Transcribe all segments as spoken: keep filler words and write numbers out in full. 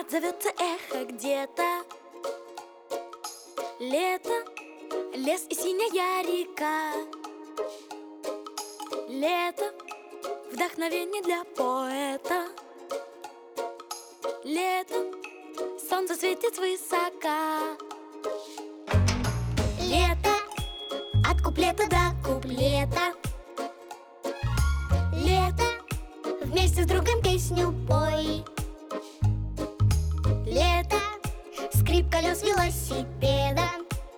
Отзовется эхо где-то. Лето, лес и синяя река. Лето, вдохновение для поэта. Лето, солнце светит свысока. Лето, от куплета до куплета. Лето, вместе с другом песню пой. Лето, скрип колес велосипеда.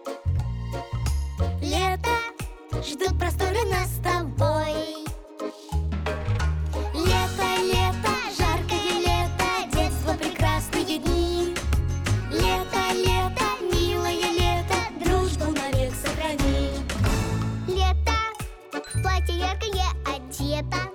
Лето, ждут просторы нас с тобой. Лето, лето, жаркое лето, детство, прекрасные дни. Лето, лето, милое лето, дружбу навек сохрани. Лето, в платье яркое одето.